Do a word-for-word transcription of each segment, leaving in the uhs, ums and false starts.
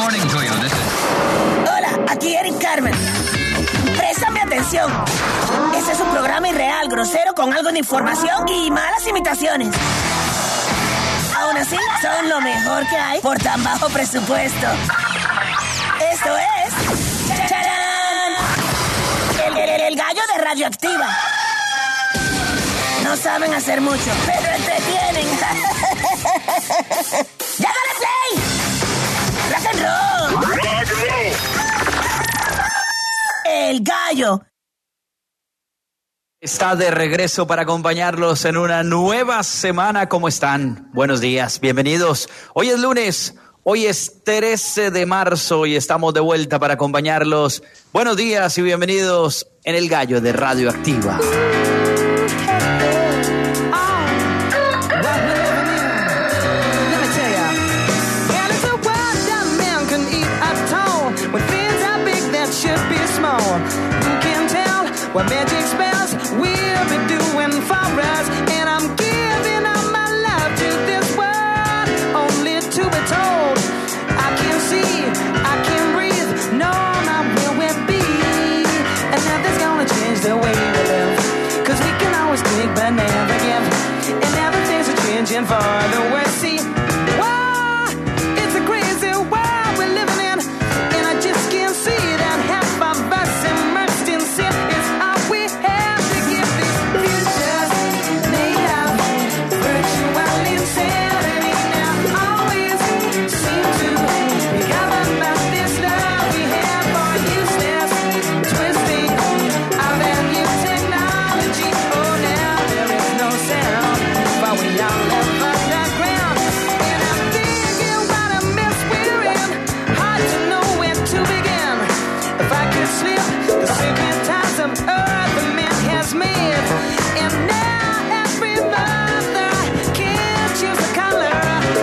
morning to you. This is... Hola, aquí Eric Carmen. Préstame atención. Este es un programa irreal, grosero, con algo de información y malas imitaciones. Aún así, son lo mejor que hay por tan bajo presupuesto. Esto es... ¡Charán! El, el, el gallo de Radioactiva. No saben hacer mucho, pero entretienen. ¡Ya dale play! ¡Rock and roll! El gallo. Está de regreso para acompañarlos en una nueva semana. ¿Cómo están? Buenos días, bienvenidos. Hoy es lunes, hoy es trece de marzo y estamos de vuelta para acompañarlos. Buenos días y bienvenidos en El Gallo de Radioactiva. What magic spells we'll be doing for us. And I'm giving all my love to this world, only to be told I can see, I can breathe, no, not where we'll be. And nothing's gonna change the way we live, cause we can always take but never give. And everything's a changing for the worse. See, wow, it's a crazy world we're living in, and I just can't see that half of us immersed in sin is all we have to give. These futures made of virtual insanity now always seem to be governed by this love we have for useless twisting of our new technology. Oh, now there is no sound, but we all live underground. And I'm thinking what a mess we're in, hard to know where to begin. If I could slip the serpentines of earth the man has made, and now every mother can choose a color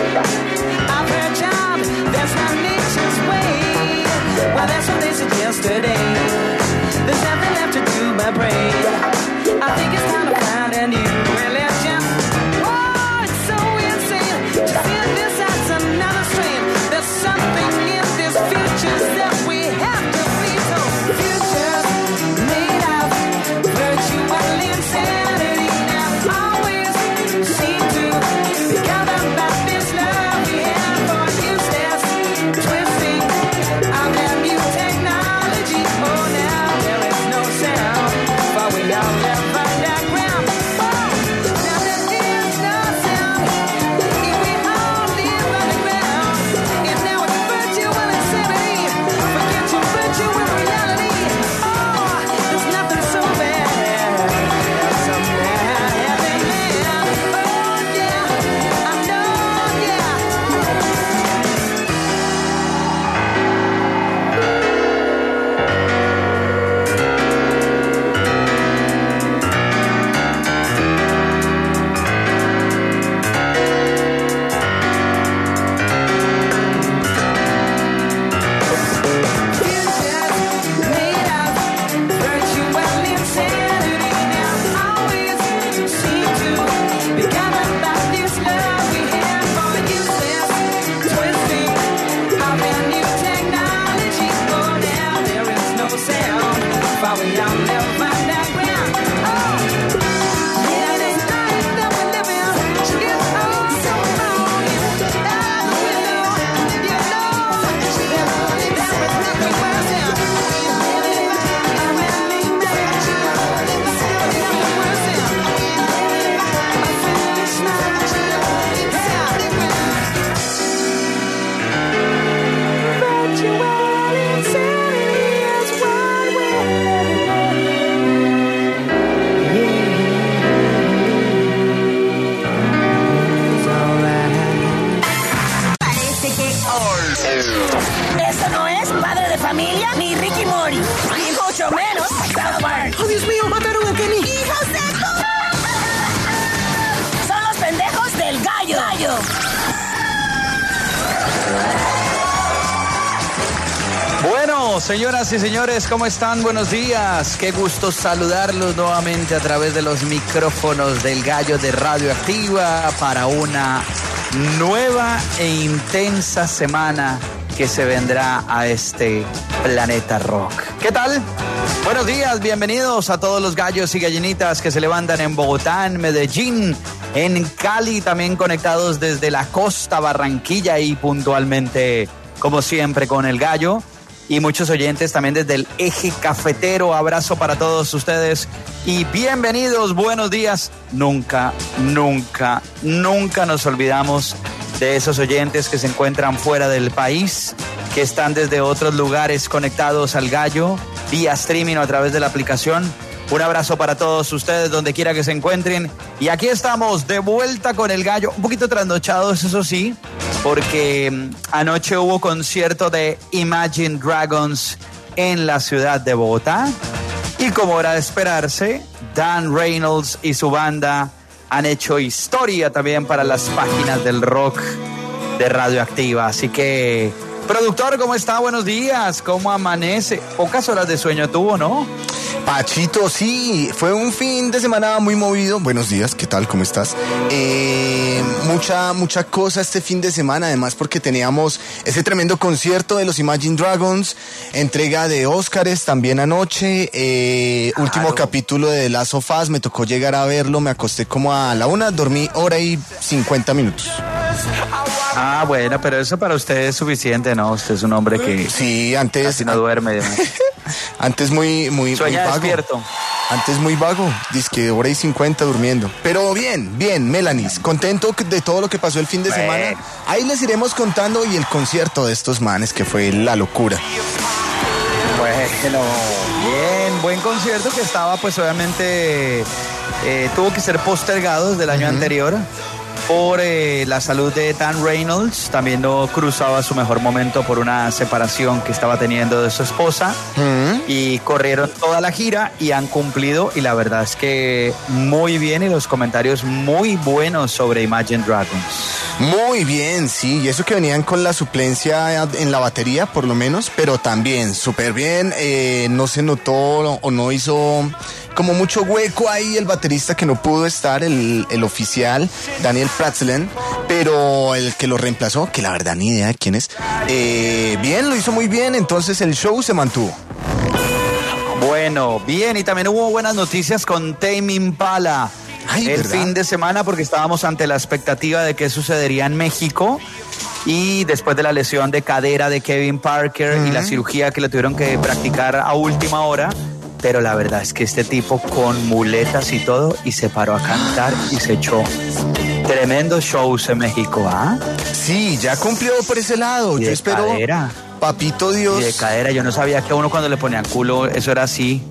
of her child. That's not nature's way. Well, that's what they said yesterday. There's nothing left to do but pray. I think it's time to find a new religion. Oh, it's so insane to see this as another strain. There's something in this future that we have to be told. Futures made of virtual insanity now always seem to be governed by this love we have for useless twisting of our new technology. Oh, now there is no sound, but we all live underground. Oh, now there is no sound if we all live underground. And now it's virtual insanity. Forget your virtual reality. Oh, there's nothing so bad as some bad heaven man. Oh, yeah, I know, yeah. Futures made of virtual insanity now always seem to be governed by this love we have for useless twisting of our new technology. Oh, now there is no sound, but we all live underground. Oh, yeah, this life that we live in is all so wrong. And we know, you know, there is nothing worse than living a man-made nature. Still nothing worse than a foolish nature. Yeah. Virtual insanity is what we're living in. It's alright. Parece que... Eso no es Padre de Familia ni Ricky Mori, ni mucho menos South Park. ¡Oh, Dios mío! ¡Mataron a Kenny! ¡Hijos de tu... Son los pendejos del gallo. gallo. Bueno, señoras y señores, ¿cómo están? Buenos días. Qué gusto saludarlos nuevamente a través de los micrófonos del Gallo de Radioactiva para una nueva e intensa semana que se vendrá a este planeta rock. ¿Qué tal? Buenos días, bienvenidos a todos los gallos y gallinitas que se levantan en Bogotá, en Medellín, en Cali, también conectados desde la costa, Barranquilla y puntualmente, como siempre, con el gallo. Y muchos oyentes también desde el eje cafetero. Abrazo para todos ustedes y bienvenidos, buenos días. Nunca, nunca, nunca nos olvidamos de esos oyentes que se encuentran fuera del país, que están desde otros lugares conectados al gallo, vía streaming o a través de la aplicación. Un abrazo para todos ustedes, donde quiera que se encuentren. Y aquí estamos, de vuelta con el gallo, un poquito trasnochados, eso sí, porque anoche hubo concierto de Imagine Dragons en la ciudad de Bogotá. Y como era de esperarse, Dan Reynolds y su banda han hecho historia también para las páginas del rock de Radioactiva. Así que, productor, ¿cómo está? Buenos días, ¿cómo amanece? Pocas horas de sueño tuvo, ¿no? Pachito, sí, fue un fin de semana muy movido. Buenos días, ¿qué tal? ¿Cómo estás? Eh, mucha, mucha cosa este fin de semana, además porque teníamos ese tremendo concierto de los Imagine Dragons, entrega de Óscares también anoche, eh, claro. Último capítulo de The Last of Us, me tocó llegar a verlo, me acosté como a la una, dormí hora y cincuenta minutos. Ah, bueno, pero eso para usted es suficiente, ¿no? Usted es un hombre que sí, antes casi no duerme. Antes muy, muy, Sueña muy vago. Despierto. Antes muy vago, dizque hora y cincuenta durmiendo. Pero bien, bien, Melanis, contento de todo lo que pasó el fin de bueno. semana. Ahí les iremos contando y el concierto de estos manes que fue la locura. Bueno, bien, buen concierto que estaba pues obviamente eh, tuvo que ser postergado desde el año uh-huh. anterior. Por eh, la salud de Dan Reynolds, también no cruzaba su mejor momento por una separación que estaba teniendo de su esposa. Uh-huh. Y corrieron toda la gira y han cumplido. Y la verdad es que muy bien y los comentarios muy buenos sobre Imagine Dragons. Muy bien, sí. Y eso que venían con la suplencia en la batería, por lo menos, pero también súper bien. Eh, no se notó o no hizo como mucho hueco ahí el baterista que no pudo estar, el, el oficial, Daniel Pratzlen, pero el que lo reemplazó, que la verdad ni idea de quién es, eh, bien, lo hizo muy bien, entonces el show se mantuvo. Bueno, bien, y también hubo buenas noticias con Tame Impala. Ay, el ¿verdad? Fin de semana, porque estábamos ante la expectativa de qué sucedería en México. Y después de la lesión de cadera de Kevin Parker uh-huh. y la cirugía que le tuvieron que practicar a última hora. Pero la verdad es que este tipo con muletas y todo, y se paró a cantar y se echó tremendos shows en México, ¿ah? Sí, ya cumplió por ese lado. Y Yo de espero. Cadera. Papito Dios. Y de cadera, yo no sabía que a uno cuando le ponían culo, eso era así.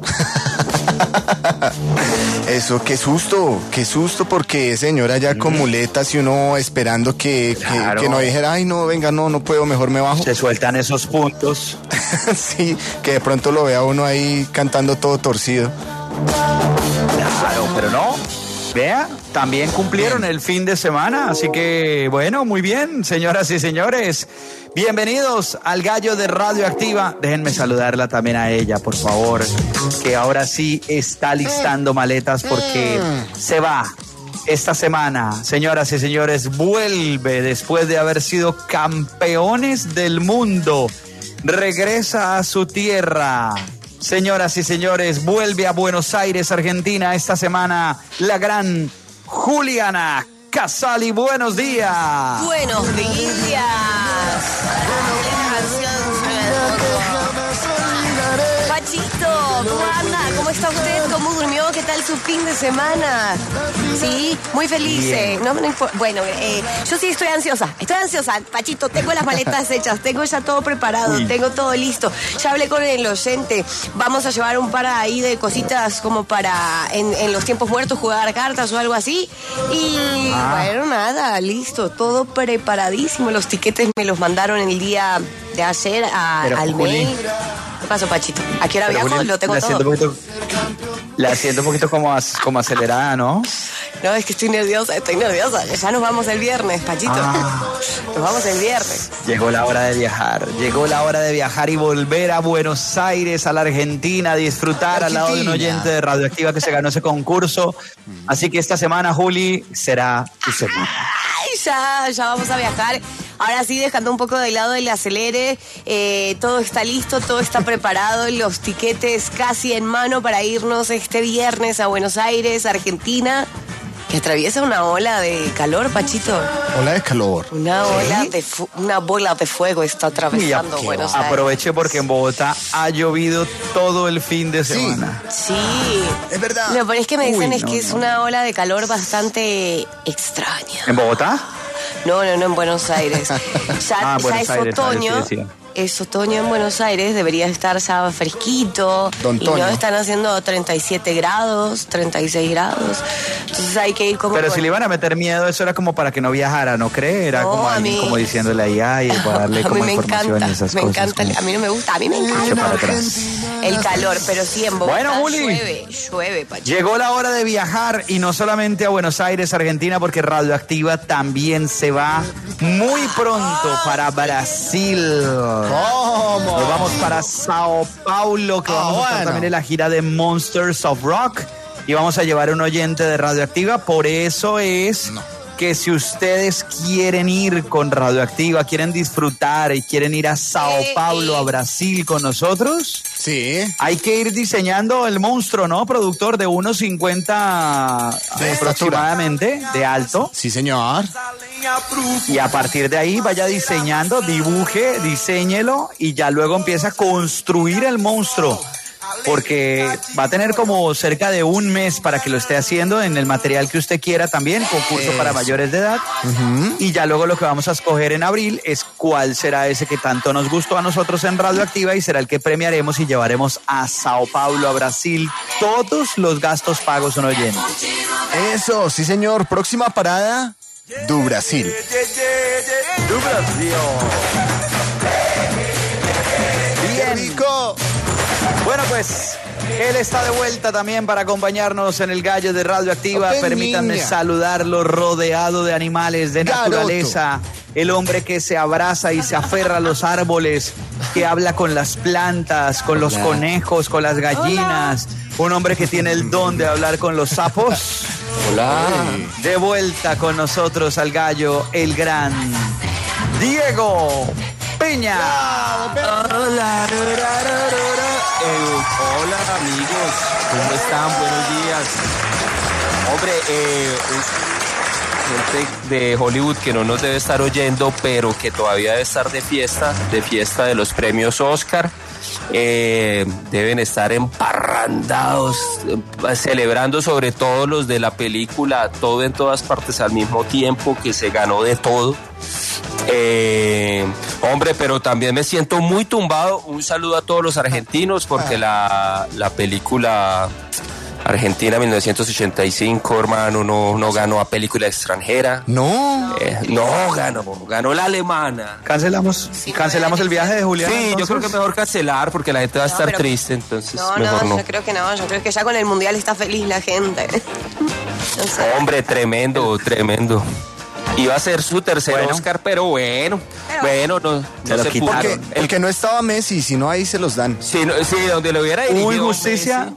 Eso, qué susto, qué susto, porque señora ya con muletas y uno esperando que, claro. que, que no dijera, ay no, venga, no, no puedo, mejor me bajo. Se sueltan esos puntos. Sí, que de pronto lo vea uno ahí cantando todo torcido. Claro, pero no. Vea, también cumplieron el fin de semana, así que bueno, muy bien, señoras y señores. Bienvenidos al Gallo de Radioactiva. Déjenme saludarla también a ella, por favor, que ahora sí está listando maletas porque se va esta semana. Señoras y señores, vuelve después de haber sido campeones del mundo. Regresa a su tierra. Señoras y señores, vuelve a Buenos Aires, Argentina, esta semana la gran Juliana Casali. Buenos días. Buenos días. Pachito, ¿cómo anda? ¿Cómo está usted? ¿Cómo durmió? ¿Qué tal su fin de semana? Sí, muy feliz. Eh. No, no impo- bueno, eh, yo sí estoy ansiosa. Estoy ansiosa, Pachito. Tengo las maletas hechas, tengo ya todo preparado, Uy. tengo todo listo. Ya hablé con el oyente. Vamos a llevar un par ahí de cositas como para en, en los tiempos muertos jugar cartas o algo así. Y ah. bueno, nada, listo, todo preparadísimo. Los tiquetes me los mandaron el día de ayer a, al mail. ¿Qué pasó, Pachito? ¿A qué hora viajo? Juli, lo tengo todo. Poquito, la siento un poquito como, como acelerada, ¿no? No, es que estoy nerviosa, estoy nerviosa. Ya nos vamos el viernes, Pachito. Ah. Nos vamos el viernes. Llegó la hora de viajar. Llegó la hora de viajar y volver a Buenos Aires, a la Argentina, a disfrutar Argentina. Al lado de un oyente de Radioactiva que se ganó ese concurso. Así que esta semana, Juli, será tu semana. Ay, ya, ya vamos a viajar Ahora sí, dejando un poco de lado el acelere, eh, todo está listo, todo está preparado, los tiquetes casi en mano para irnos este viernes a Buenos Aires, Argentina, que atraviesa una ola de calor, Pachito. Ola de calor. Una ola de fu- una bola de fuego está atravesando Y a- Buenos Aires. Aproveche porque en Bogotá ha llovido todo el fin de semana. Sí. Es verdad. Lo peor es que me dicen Uy, es no, que es no. una ola de calor bastante extraña. ¿En Bogotá? No, no, no, en Buenos Aires. Ya, Ah, ya Buenos es Aires, otoño. a ver si decía. Es otoño en Buenos Aires, debería estar ya fresquito. Don Y no Toño. están haciendo treinta y siete grados, treinta y seis grados. Entonces hay que ir como. Pero con- si le iban a meter miedo, eso era como para que no viajara, ¿no cree? Era No, como, a alguien mí- como diciéndole ahí, ay, para darle a como mí me información encanta, y esas me cosas. encanta. como- A mí no me gusta, a mí me Eche encanta para atrás. el calor, pero sí en Bogotá Bueno, Juli. llueve, llueve, Pacho. Llegó la hora de viajar y no solamente a Buenos Aires, Argentina, porque Radioactiva también se va muy pronto para Brasil. ¿Cómo? Nos vamos para Sao Paulo, que Ah, vamos a estar bueno. también en la gira de Monsters of Rock y vamos a llevar un oyente de Radioactiva. Por eso es que si ustedes quieren ir con Radioactiva, quieren disfrutar y quieren ir a Sao Eh, Paulo, eh. a Brasil con nosotros, Sí. hay que ir diseñando el monstruo, ¿no? Productor de uno cincuenta De aproximadamente de alto. Sí, señor. Y a partir de ahí vaya diseñando, dibuje, diséñelo y ya luego empieza a construir el monstruo. Porque va a tener como cerca de un mes para que lo esté haciendo en el material que usted quiera también, concurso para mayores de edad. Y ya luego lo que vamos a escoger en abril es cuál será ese que tanto nos gustó a nosotros en Radioactiva y será el que premiaremos y llevaremos a Sao Paulo, a Brasil. Todos los gastos pagos son oyentes. Eso, sí, señor. Próxima parada, du Brasil. Bien. rico! Bueno, pues él está de vuelta también para acompañarnos en el Gallo de Radioactiva. Open Permítanme niña. saludarlo rodeado de animales, de Garoto. naturaleza. El hombre que se abraza y se aferra a los árboles, que habla con las plantas, con los conejos, con las gallinas. Un hombre que tiene el don de hablar con los sapos. Hola. De vuelta con nosotros al Gallo, el gran Diego Peña. Hola. Eh, hola amigos, ¿cómo están? Buenos días. Hombre, eh, es gente de Hollywood que no nos debe estar oyendo, pero que todavía debe estar de fiesta, de fiesta de los premios Oscar. Eh, deben estar emparrandados, eh, celebrando sobre todo los de la película Todo en todas partes al mismo tiempo, que se ganó de todo. Eh, hombre, pero también me siento muy tumbado. Un saludo a todos los argentinos porque la, la película Argentina mil novecientos ochenta y cinco, hermano, no, no ganó a película extranjera. No. Eh, no ganó, ganó la alemana. Cancelamos, cancelamos el viaje de Julián. Sí, yo entonces. creo que mejor cancelar porque la gente va a No, estar pero- triste, entonces No, mejor no, no. yo creo que no, yo creo que ya con el mundial está feliz la gente. No sé. Hombre, tremendo, tremendo. Iba a ser su tercer Bueno. Oscar, pero bueno, Pero- bueno, no, Se no lo se quitaron. pudo. Porque El el que no estaba Messi, si no ahí se los dan. Sí, no- sí, donde lo hubiera dirigido. Hubo injusticia.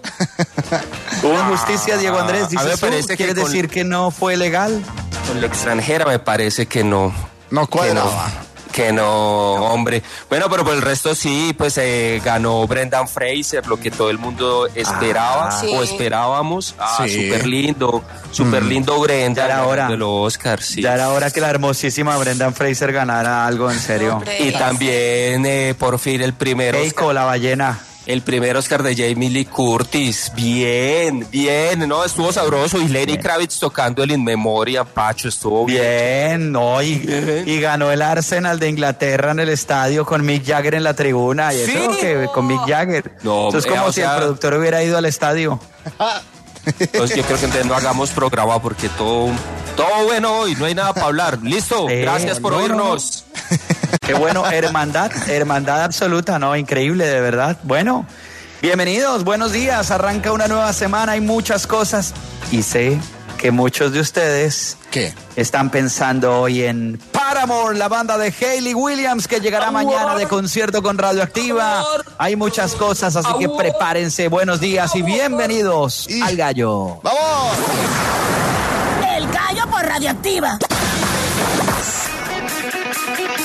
Hubo injusticia, Diego Andrés. a mí me Dices tú, parece que ¿quiere con- decir que no fue legal? Messi, con la extranjera me parece que no. No Que no, cuadraba. que no, hombre. Bueno, pero por el resto sí, pues eh, ganó Brendan Fraser, lo que todo el mundo esperaba Ah. Sí. o esperábamos. Ah, Sí. súper lindo, súper lindo Brendan. Ya era hora. De los Oscars, sí. Ya era hora que la hermosísima Brendan Fraser ganara algo en serio. Hombre. Y también eh, por fin el primer Oscar. Keiko, la ballena. El primer Oscar de Jamie Lee Curtis, bien, bien, no, estuvo sabroso. Y Lenny Kravitz tocando el In Memoriam, Pacho, estuvo bien. Bien, no, y, y ganó el Arsenal de Inglaterra en el estadio con Mick Jagger en la tribuna. Y ¿Sí? eso que con Mick Jagger. No, eso es eh, como o si sea- el productor hubiera ido al estadio. Entonces yo creo que entonces no hagamos programa porque todo, todo bueno hoy, no hay nada para hablar. Listo, Sí, gracias por no, no, no. oírnos. Qué bueno, hermandad, hermandad absoluta, ¿no? Increíble, de verdad. Bueno, bienvenidos, buenos días. Arranca una nueva semana, hay muchas cosas. Y sé que muchos de ustedes ¿Qué? están pensando hoy en Paramore, la banda de Hayley Williams, que llegará mañana de concierto con Radioactiva. Hay muchas cosas, así que prepárense. Buenos días y bienvenidos Y- al Gallo. ¡Vamos! El Gallo por Radioactiva.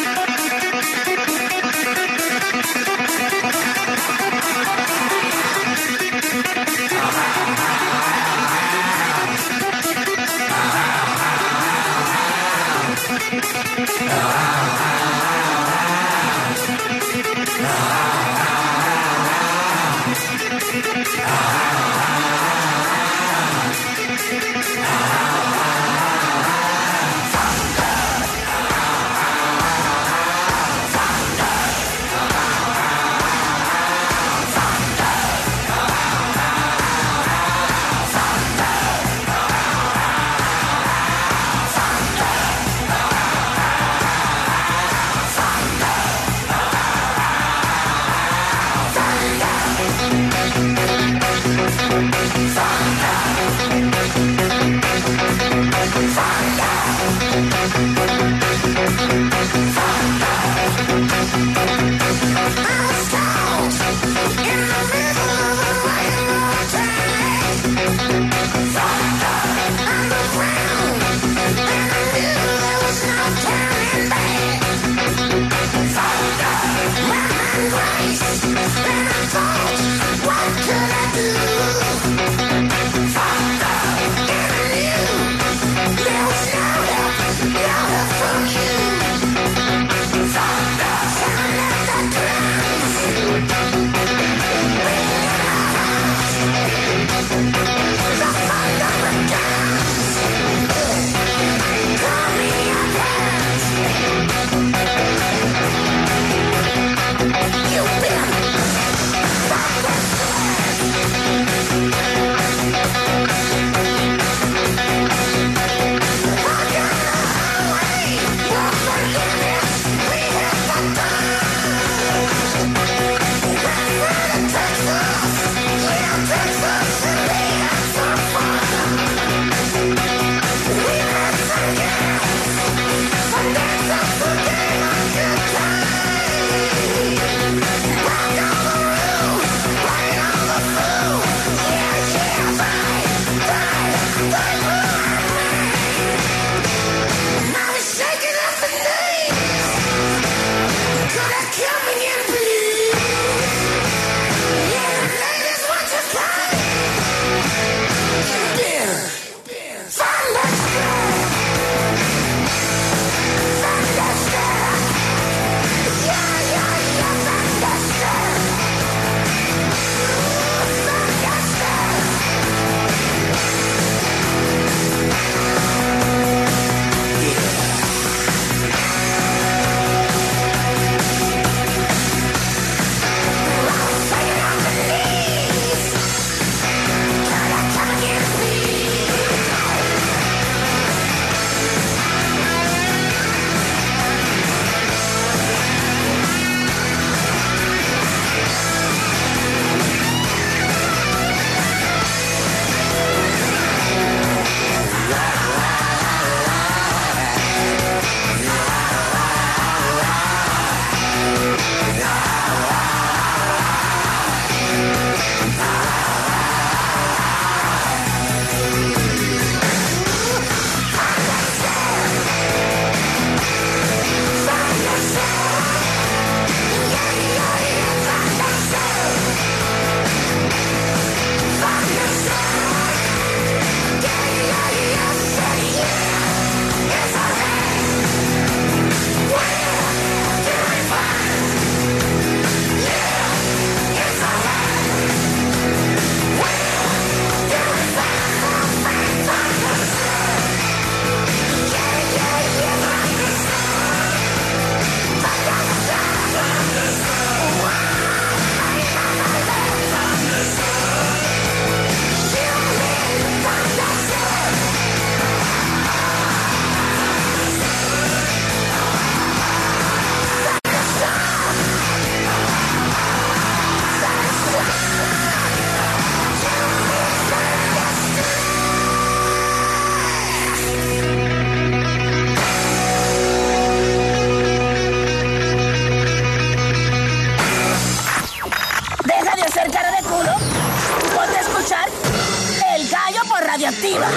Radioactiva.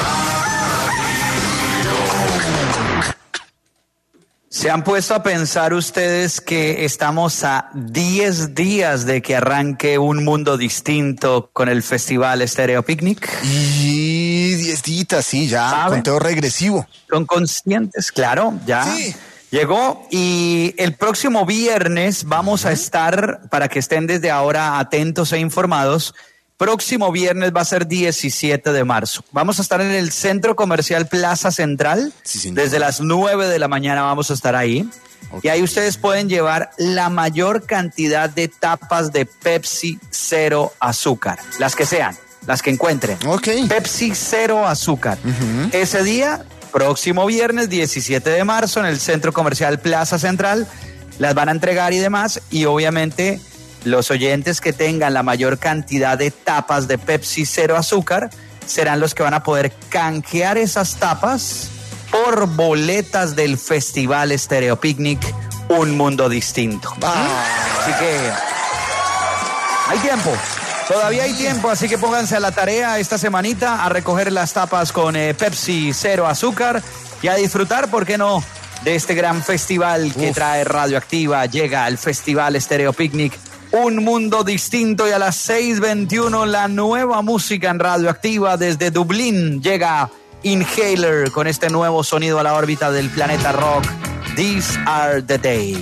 ¿Se han puesto a pensar ustedes que estamos a diez días de que arranque Un Mundo Distinto con el Festival Stereo Picnic? Y diez días, sí, ya, ¿Saben? conteo regresivo. ¿Son conscientes? Claro, ya. Sí. Llegó y el próximo viernes vamos a estar, para que estén desde ahora atentos e informados, próximo viernes va a ser diecisiete de marzo. Vamos a estar en el Centro Comercial Plaza Central. Sí, señor. Desde las nueve de la mañana vamos a estar ahí. Ok. Y ahí ustedes pueden llevar la mayor cantidad de tapas de Pepsi cero azúcar. Las que sean, las que encuentren. Ok. Pepsi cero azúcar. Ese día, próximo viernes diecisiete de marzo, en el Centro Comercial Plaza Central, las van a entregar y demás. Y obviamente los oyentes que tengan la mayor cantidad de tapas de Pepsi cero azúcar serán los que van a poder canjear esas tapas por boletas del Festival Stereo Picnic Un Mundo Distinto. Así que hay tiempo. Todavía hay tiempo, así que pónganse a la tarea esta semanita a recoger las tapas con eh, Pepsi cero azúcar y a disfrutar, ¿por qué no?, de este gran festival que Uf. trae Radioactiva. Llega al Festival Stereo Picnic Un Mundo Distinto, y a las seis veintiuno la nueva música en Radioactiva desde Dublín. Llega Inhaler con este nuevo sonido a la órbita del planeta rock. These are the days.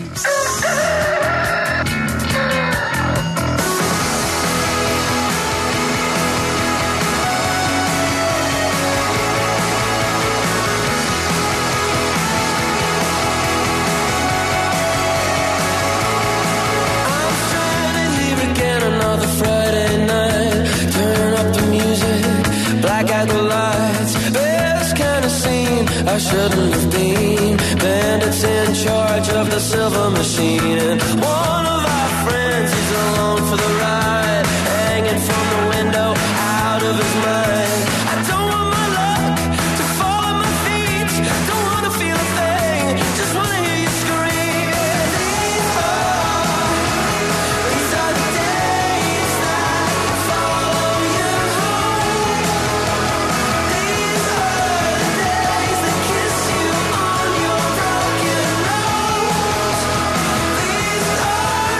Friday night, turn up the music, black out the lights. Best kind of scene I shouldn't have been. Bandits in charge of the silver machine, and one of our friends is alone for the ride, hanging from the window, out of his mind. I don't want my luck to fall at my feet. Don't want to feel a thing, just want to hear you scream. These are, these are the days that follow you home. These are the days that kiss you on your broken nose. These are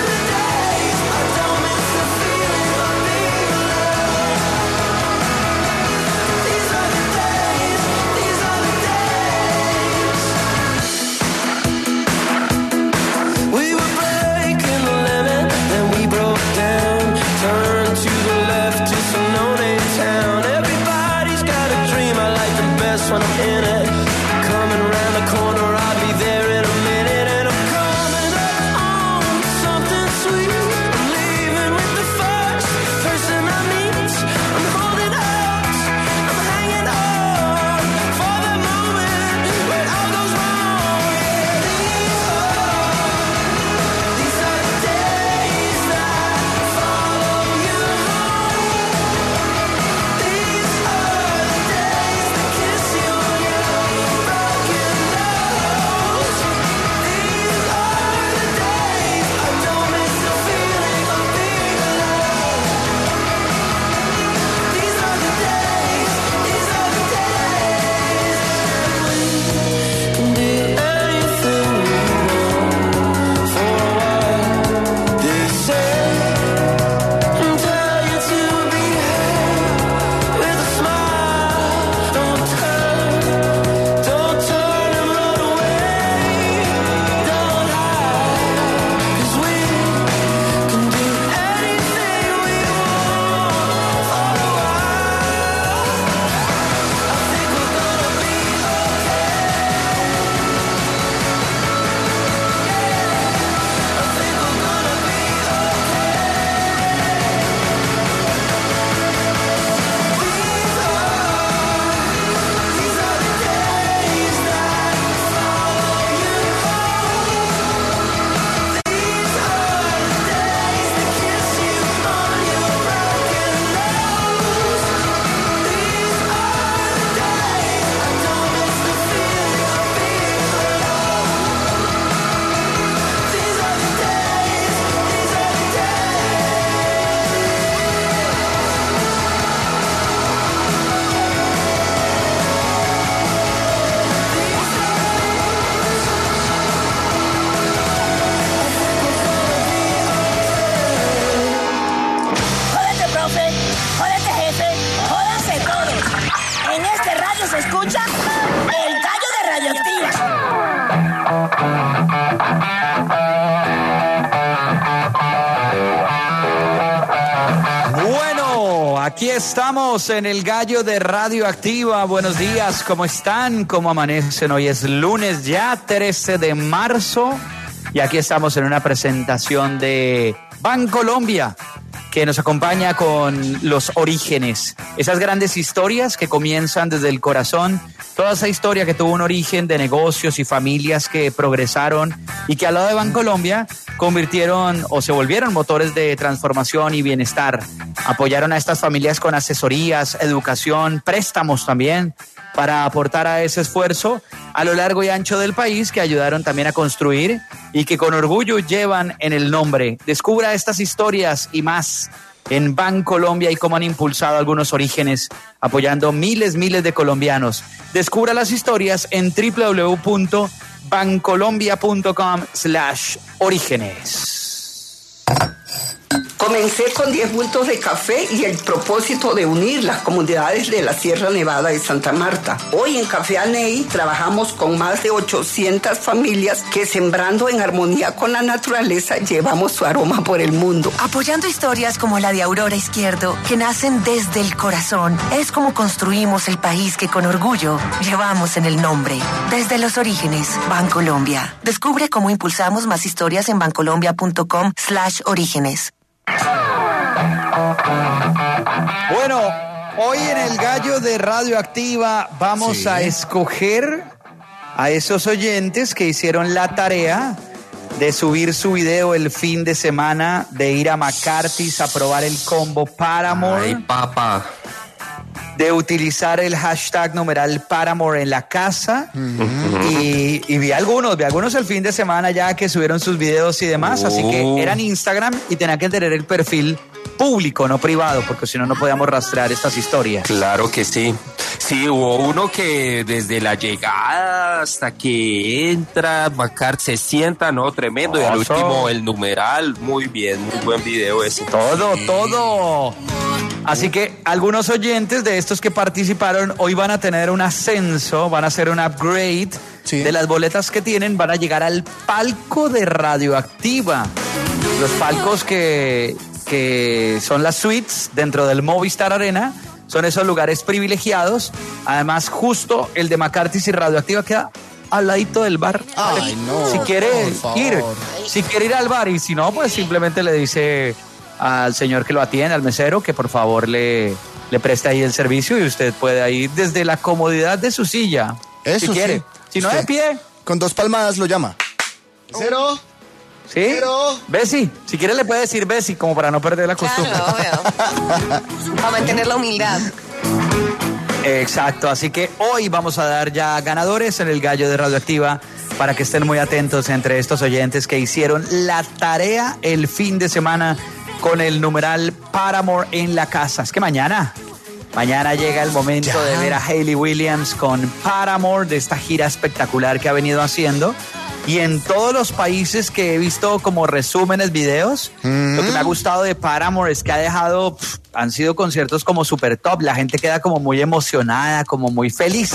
Aquí estamos en el Gallo de Radioactiva. Buenos días, ¿cómo están? ¿Cómo amanecen? Hoy es lunes ya, trece de marzo. Y aquí estamos en una presentación de Bancolombia, que nos acompaña con los orígenes. Esas grandes historias que comienzan desde el corazón. Toda esa historia que tuvo un origen de negocios y familias que progresaron y que al lado de Bancolombia convirtieron o se volvieron motores de transformación y bienestar. Apoyaron a estas familias con asesorías, educación, préstamos también para aportar a ese esfuerzo a lo largo y ancho del país, que ayudaron también a construir y que con orgullo llevan en el nombre. Descubra estas historias y más en Bancolombia y cómo han impulsado algunos orígenes, apoyando miles, miles de colombianos. Descubra las historias en w w w punto bancolombia punto com slash orígenes. Comencé con diez bultos de café y el propósito de unir las comunidades de la Sierra Nevada de Santa Marta. Hoy en Café Aney trabajamos con más de ochocientas familias que, sembrando en armonía con la naturaleza, llevamos su aroma por el mundo. Apoyando historias como la de Aurora Izquierdo, que nacen desde el corazón, es como construimos el país que con orgullo llevamos en el nombre. Desde los orígenes, Bancolombia. Descubre cómo impulsamos más historias en bancolombia punto com slash orígenes. Bueno, hoy en el Gallo de Radioactiva vamos sí. a escoger a esos oyentes que hicieron la tarea de subir su video el fin de semana, de ir a McCarthy's a probar el combo Paramore. Ay, papá. De utilizar el hashtag numeral Paramore en la casa. Uh-huh. y, y vi algunos, vi algunos el fin de semana ya que subieron sus videos y demás, uh. así que eran Instagram y tenían que tener el perfil público, no privado, porque si no, no podíamos rastrear estas historias. Claro que sí. Sí, hubo uno que desde la llegada hasta que entra, Macar se sienta, ¿no? Tremendo. Y al último, el numeral, muy bien, muy buen video ese. Todo, sí. todo. Así que algunos oyentes de estos que participaron hoy van a tener un ascenso, van a hacer un upgrade sí. de las boletas que tienen, van a llegar al palco de Radioactiva. Los palcos que, que son las suites dentro del Movistar Arena, son esos lugares privilegiados. Además, justo el de McCarthy's y Radioactiva queda al ladito del bar. Ay, no, si quiere ir, si quiere ir al bar, y si no, pues simplemente le dice al señor que lo atiende, al mesero, que por favor le, le preste ahí el servicio y usted puede ir desde la comodidad de su silla. Eso si quiere. Sí. Si no, usted de pie. Con dos palmadas lo llama. Cero. ¿Sí? Cero. Bessie. Si quiere le puede decir Bessie, como para no perder la costumbre. Claro, obvio. Para mantener la humildad. Exacto, así que hoy vamos a dar ya ganadores en el Gallo de Radioactiva para que estén muy atentos entre estos oyentes que hicieron la tarea el fin de semana con el numeral Paramore en la casa. Es que mañana, mañana llega el momento ya. de ver a Hayley Williams con Paramore, de esta gira espectacular que ha venido haciendo. Y en todos los países que he visto como resúmenes, videos, mm. lo que me ha gustado de Paramore es que ha dejado, pff, han sido conciertos como super top, la gente queda como muy emocionada, como muy feliz.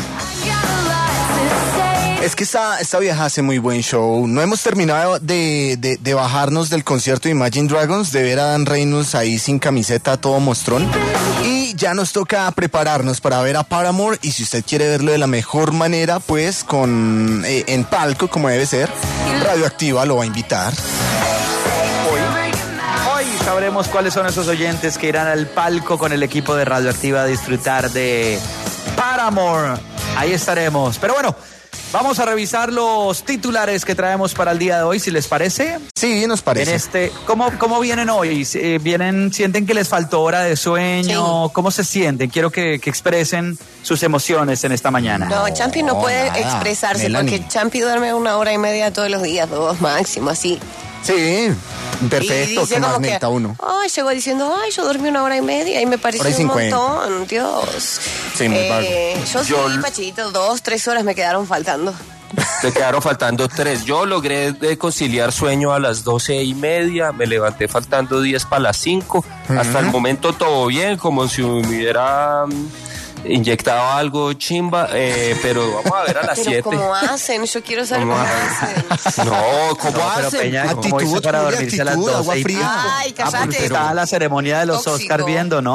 Es que esta, esta vieja hace muy buen show. No hemos terminado de, de, de bajarnos del concierto de Imagine Dragons, de ver a Dan Reynolds ahí sin camiseta, todo mostrón. Y ya nos toca prepararnos para ver a Paramore. Y si usted quiere verlo de la mejor manera, pues con eh, en palco, como debe ser, Radioactiva lo va a invitar. Hoy, hoy sabremos cuáles son esos oyentes que irán al palco con el equipo de Radioactiva a disfrutar de Paramore. Ahí estaremos. Pero bueno, vamos a revisar los titulares que traemos para el día de hoy, si les parece. Sí, nos parece. En este, ¿cómo, cómo vienen hoy? Eh, ¿Vienen, sienten que les faltó hora de sueño? Sí. ¿Cómo se sienten? Quiero que, que expresen sus emociones en esta mañana. No, Champi no, no puede nada. expresarse Melanie. Porque Champi duerme una hora y media todos los días, dos máximo, así. Sí, perfecto, que más necesita uno. Ay, llegó diciendo, ay, yo dormí una hora y media y me pareció un montón, Dios. Sí, muy eh, yo, yo sí, Pachito, dos, tres horas me quedaron faltando. Me quedaron faltando tres. Yo logré conciliar sueño a las doce y media, me levanté faltando diez para las cinco. Uh-huh. Hasta el momento todo bien, como si me hubiera inyectado algo chimba, eh, pero vamos a ver a las siete. ¿Cómo hacen? Yo quiero saber cómo hacen. No, ¿cómo no, hacen? Pero Peña, ¿cómo hizo para dormirse a las doce? Ay, cállate. Ah, estaba la ceremonia de los Tóxico. Oscar viendo, ¿no?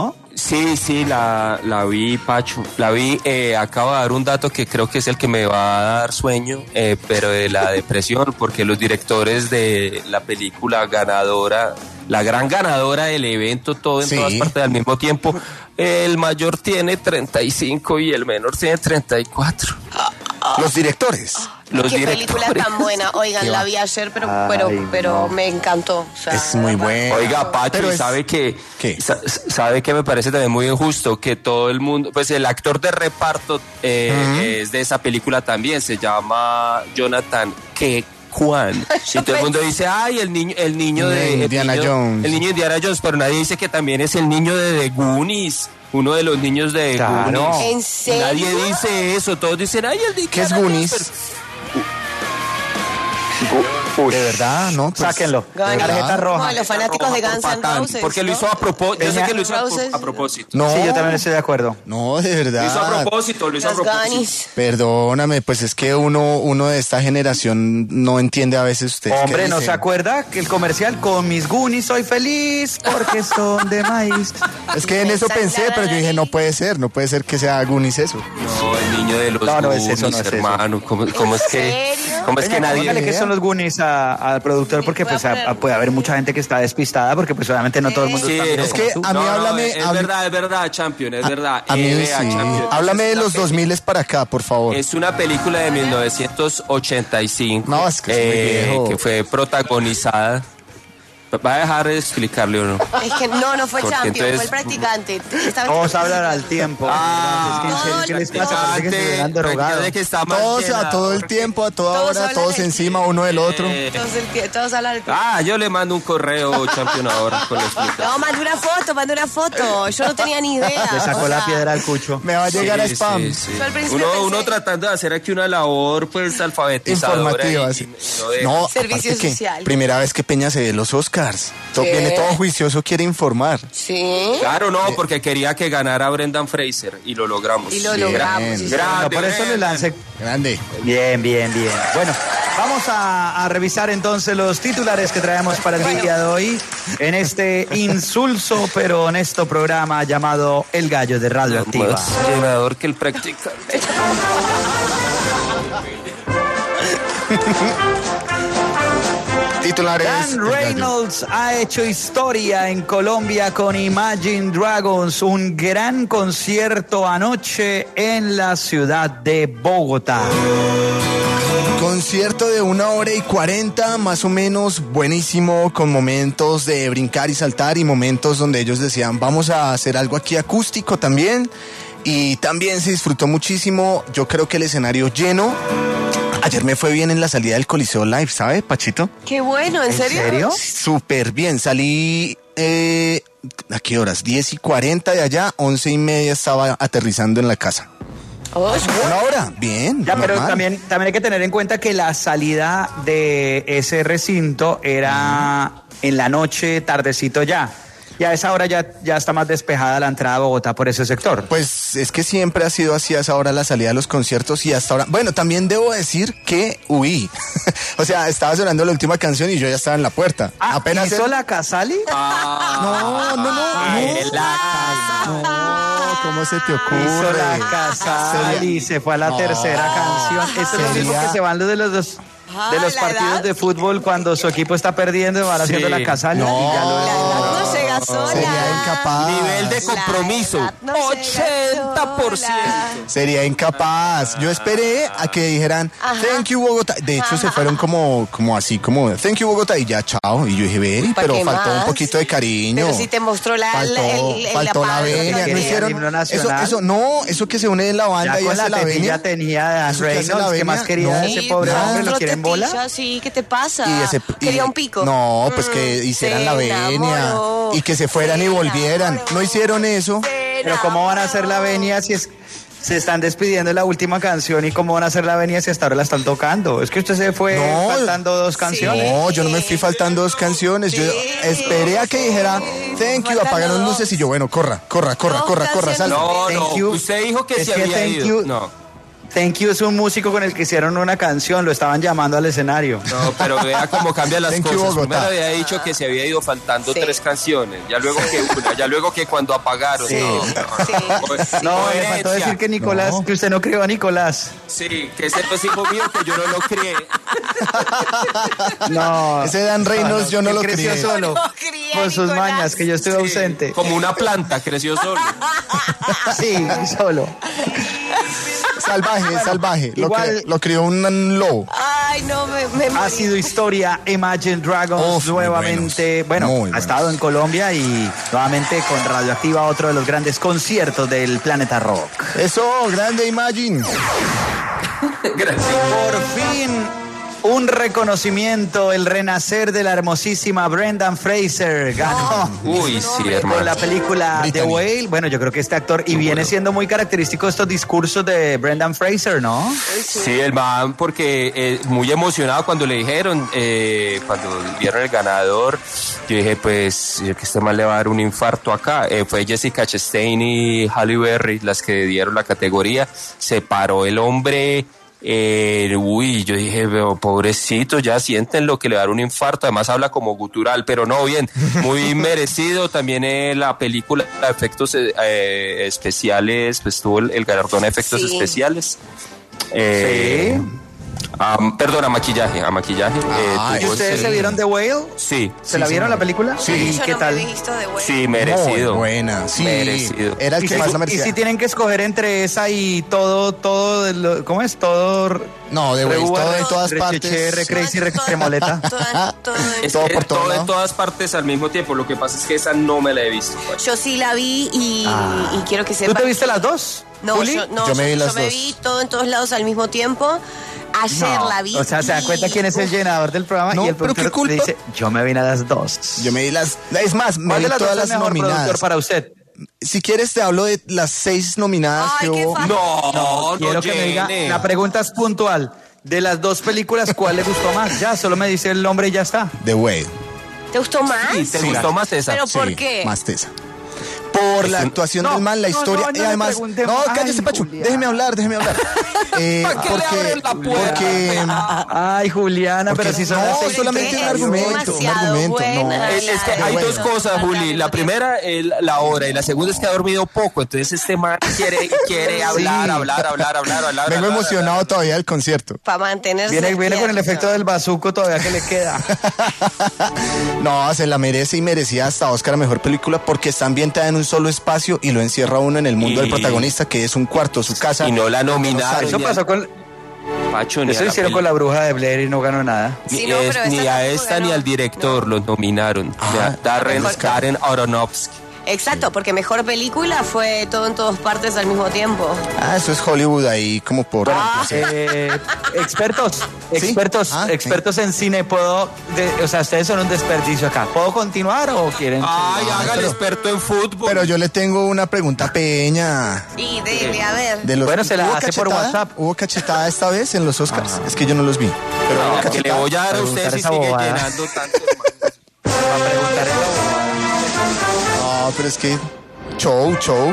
Sí, sí, la, la vi, Pacho. La vi, eh, acabo de dar un dato que creo que es el que me va a dar sueño, eh, pero de la depresión, porque los directores de la película ganadora, la gran ganadora del evento, todo en Sí. todas partes al mismo tiempo, el mayor tiene treinta y cinco y el menor tiene treinta y cuatro. Los directores. Los Qué directores. película tan buena. Oigan, Qué la va. vi ayer, pero, Ay, pero, pero no. me encantó. O sea, Es muy buena. Oiga, Pacho, Pero ¿y es- sabe que ¿Qué? sa- sabe que me parece también muy injusto que todo el mundo, pues el actor de reparto eh, es de esa película también, se llama Jonathan K. Kwan. Y todo el mundo dice, ay, el niño, el niño de el Indiana niño- Jones. el niño de Indiana Jones, pero nadie dice que también es el niño de The Goonies, uno de los niños de The Claro. Goonies. ¿En serio? Nadie dice eso, todos dicen, ay, el de ¿Qué es Indiana Goonies? Jones, De verdad, ¿no? Pues, Sáquenlo. Gani. Tarjeta roja. No, los fanáticos de Guns N' patán, Roses. porque lo ¿no? hizo a propósito, yo sé Peña- que lo hizo a, Roses. a propósito. No, Sí, yo también estoy de acuerdo. no, de Lo hizo a verdad. propósito, lo hizo a Los propósito. Goonies. Perdóname, pues es que uno, uno de esta generación no entiende a veces ustedes. Hombre, qué ¿no se dicen. acuerda que el comercial con mis Goonies soy feliz porque son de maíz? Es que en eso pensé, pero yo dije, no puede ser, no puede ser que sea Goonies eso. No, el niño de los No, no es Goonies, eso, no es eso. hermano. ¿Cómo, cómo es que, serio? cómo es que Peña, nadie... póngale que idea. son los Goonies a- al productor porque voy a pues a- poner. a- puede haber mucha gente que está despistada porque pues obviamente no todo el mundo Sí, está viendo es como que tú. a mí no, no, háblame- es hab- verdad, es verdad, Champion, es verdad. A mí Eh, vea, sí. Champion, Háblame de es los una dos mil para acá, por favor. pe- Es una película de mil novecientos ochenta y cinco. No, es que es muy eh, viejo. que fue protagonizada. ¿Va a dejar de explicarle o no? Es que no, no fue Porque Champion, entonces- fue el practicante. Estaba- Todos hablan al tiempo. Ah, es que en serio, ¿qué les pasa? Parece que se hubieran drogado. Practicante, que está más Todos llena. a todo el tiempo, a toda Todos hora, hablan todos de- encima uno del otro. Eh, Todos, el tie- todos hablan al Ah, yo le mando un correo, Champion, ahora con la explicación. No, mandé una foto, mandé una foto. Yo no tenía ni idea. Le sacó o la sea, piedra al cucho. Me va a llegar a Sí, spam. sí, sí. Yo al principio Uno, pensé- uno tratando de hacer aquí una labor pues alfabetizadora Informativa, y- sí. y no de- No, Servicio aparte que social. primera vez que Peña se ve los Oscars. To- ¿Qué? Viene todo juicioso, quiere informar. Sí. Claro, no, porque quería que ganara Brendan Fraser y lo logramos. Y lo Bien. logramos. sí, Grande, No, por eso le Brendan. lancé. Grande. Bien, bien, bien. Bueno, vamos a, a revisar entonces los titulares que traemos para el Bueno. día de hoy en este insulso pero honesto programa llamado El Gallo de Radioactiva. Más llenador que el practicante. Titulares. Dan El gallo. Reynolds ha hecho historia en Colombia con Imagine Dragons, un gran concierto anoche en la ciudad de Bogotá. Concierto de una hora y cuarenta, más o menos, buenísimo, con momentos de brincar y saltar y momentos donde ellos decían, vamos a hacer algo aquí acústico también. Y también se disfrutó muchísimo, yo creo que el escenario lleno. Ayer me fue bien en la salida del Coliseo Live, ¿sabe, Pachito? Qué bueno, ¿en, ¿En serio? serio? Súper bien, salí, eh, ¿a qué horas? diez y cuarenta de allá, once y media estaba aterrizando en la casa. Oh, es bueno. Una hora, bien. Ya, pero normal. también, también hay que tener en cuenta que la salida de ese recinto era en la noche, tardecito ya. Y a esa hora ya, ya está más despejada la entrada a Bogotá por ese sector. Pues es que siempre ha sido así a esa hora la salida de los conciertos y hasta ahora... Bueno, también debo decir que huí. O sea, estaba sonando la última canción y yo ya estaba en la puerta. Ah, Apenas... ¿hizo el- la Casali? No, no, no. Ay, no. la casa. No, ¿cómo se te ocurre? Hizo la Casali, se fue a la tercera canción. Esto es lo mismo Sería- que se van los de los dos... De los Ah, la partidos edad. de fútbol cuando su equipo está perdiendo van haciendo la Casali No. y ya La edad luego... no llega sola. Sería incapaz. Nivel de compromiso, La edad no llega ochenta por ciento. sola. Sería incapaz. Yo esperé a que dijeran Ajá. Thank you Bogotá. De hecho se fueron como, como así, como Thank you Bogotá y ya chao. Y yo dije, ve, ¿Para pero qué faltó más? un poquito de cariño. Pero si te mostró la, Faltó, la- el, el- faltó la, paz, lo que venia, quería. no hicieron el himno eso, nacional. eso, no, eso que se une en la banda Ya y con hace la la tetilla venia. tenía de Dan Eso que hace la Reynolds, ¿qué más venia, quería no. ese pobre nada. hombre? ¿Lo Otro quieren bola? tetilla, Sí, ¿qué te pasa? Y ese, y- Quería un pico. No, pues que Mm, hicieran se la venia enamoró, y que se fueran y se volvieran. enamoró, No hicieron eso. se Pero ¿cómo van a hacer la enamoró. venia si es, se están despidiendo de la última canción y cómo van a hacer la venia si hasta ahora la están tocando? Es que usted se fue No. faltando dos canciones. No, yo no me fui faltando dos canciones. Yo esperé a que dijera thank you, Faltan apagaron dos. luces y yo, bueno, corra, corra, corra, Dos corra, corra, canciones. salte. No, Thank no, you. usted dijo que Es se que había thank ido. you. No. Thank You es un músico con el que hicieron una canción, lo estaban llamando al escenario. No, pero vea cómo cambian las Thank you, cosas. Bogotá. Primero había dicho que se había ido faltando Sí. tres canciones, ya luego que una, ya luego que cuando apagaron. Sí. No, Sí. No, le faltó Coherencia. decir que Nicolás, No. que usted no crió a Nicolás. Sí, que ese no es hijo mío, que yo no lo crié. No. Ese Dan Reynolds yo no Él lo creció crié. solo. No crié a Por sus Nicolás. mañas, que yo estoy Sí, ausente. como una planta, creció solo. Sí, solo. Salvaje, salvaje. Lo, igual- cre- lo crió un lobo. Ay, no, me, me Ha morí. sido historia Imagine Dragons Uf, muy nuevamente. buenos, Bueno, muy ha buenos. estado en Colombia y nuevamente con Radioactiva, otro de los grandes conciertos del Planeta Rock. Eso, grande Imagine. Por fin, un reconocimiento, el renacer de la hermosísima Brendan Fraser ganó. Uy, sí, Con hermano. la película The Brittany. Whale, bueno, yo creo que este actor, y viene siendo muy característico estos discursos de Brendan Fraser, ¿no? Sí, el man, porque eh, muy emocionado cuando le dijeron, eh, cuando vieron el ganador, yo dije, pues, yo que este man le va a dar un infarto acá. Eh, fue Jessica Chastain y Halle Berry las que dieron la categoría. Se paró el hombre. Eh, uy, yo dije, veo, pobrecito, ya sienten lo que le va a dar un infarto. Además habla como gutural, pero no, bien, muy merecido. También eh, la película de efectos eh, especiales, pues tuvo el, el galardón de efectos Sí. especiales. Eh, a- perdón, a maquillaje, a maquillaje. eh, Ah, ¿Y tuvo ustedes ese- se vieron The Whale? Sí, ¿Se la vieron la película? Ay, ¿Y yo qué no tal? me he visto de vuelta. sí, merecido. Muy buena, sí. Merecido. Era el Y que si, más la y merecía. si tienen que escoger entre esa y todo, todo, de lo- ¿cómo es? Todo... No, de re- Whale, todo en todas re- partes. cheche, re- crazy, re- tremoleta. Todo- todo- Es Todo que por todo todo en lado. todas partes al mismo tiempo. Lo que pasa es que esa no me la he visto. pues. Yo sí la vi y, Ah. y quiero que ¿Tú sepan. te viste las dos? No, Juli? yo, no, Yo me vi las yo me dos. vi todo en todos lados al mismo tiempo. Ayer No. la vi. O sea, se da y- cuenta quién es el llenador del programa No, y el pero productor qué culpa. le dice, yo me vi a las dos. Yo me vi las... Es más, me ¿Cuál vi de las dos todas es las mejor productor nominadas. para usted? Si quieres te hablo de las seis nominadas Ay, que qué hubo. fácil. No, no, Quiero que me diga, llene. la pregunta es puntual. De las dos películas, ¿cuál le gustó más? Ya, solo me dice el nombre y ya está. The Whale. ¿Te gustó más? Sí, ¿te gustó más esa? ¿Pero por Sí, qué? Más tesa. Por la un- actuación No, del man, la no, historia no, no y le además... pregunté- No, Ay, cállese, Pacho. Julián. Déjeme hablar, déjeme hablar. Eh, ¿Para qué le porque, abren la puerta? porque... Ay, Juliana, Porque pero si son no, las seis solamente que- un Es argumento, un demasiado argumento, no. buena Es, es que la- hay bueno. dos cosas, Juli. La primera es la hora y la segunda es que ha dormido poco. Entonces este man quiere, quiere hablar, hablar, hablar, hablar, hablar. Vengo hablar, emocionado hablar. todavía del concierto. Para mantenerse. Viene, viene con el despierto. efecto del bazuco todavía que le queda. No, se la merece y merecía hasta Oscar a Mejor Película porque está ambientada en un solo espacio y lo encierra uno en el mundo Y- del protagonista, que es un cuarto, su casa. Y no la nominaron. Eso ni a- pasó con... Pacho, ni a Eso la hicieron peli- con la bruja de Blair y no ganó nada. Ni, Sí, no, es- pero esta ni a tampoco esta ni ganó. al director No. los nominaron. Ah, O sea, Darren, mejor- Darren Aronofsky. Exacto, porque mejor película fue todo en todas partes al mismo tiempo. Ah, eso es Hollywood ahí como por... Eh, expertos, ¿Sí? expertos, Ah, expertos en cine, ¿puedo, de- o sea, ustedes son un desperdicio acá, ¿puedo continuar o quieren? Ay, seguir? haga el pero- experto en fútbol. Pero yo le tengo una pregunta pequeña. Y dele, a ver. De los, Bueno, se la ¿hubo hace por cachetada? WhatsApp. ¿Hubo cachetada esta vez en los Oscars? Es que yo no los vi. Pero No, hubo que le cachetada. voy a dar a usted preguntar si esa sigue bobada. llenando tanto. Para preguntar esa bobada. No, pero es que... Show, show.